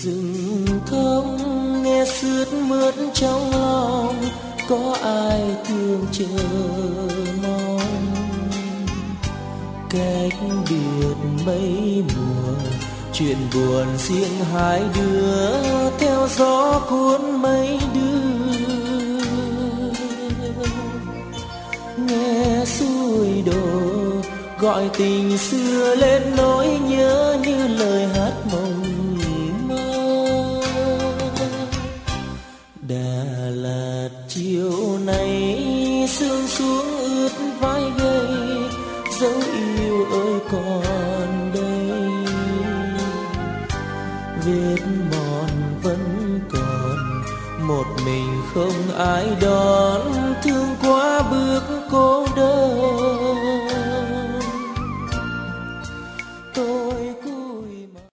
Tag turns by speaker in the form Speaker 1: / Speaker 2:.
Speaker 1: rừng thông nghe sướt mướt trong lòng, có ai thương chờ mong. Cách biệt mấy mùa, chuyện buồn riêng hai đứa theo gió cuốn mấy đưa. Nghe xuôi đổ gọi tình xưa lên nỗi nhớ như lời hát mộng mơ. Đà Lạt chiều nay sương xuống ướt vai gầy, dấu yêu ơi còn đây. Vết mòn vẫn còn, một mình không ai đón, thương quá bước cô đơn.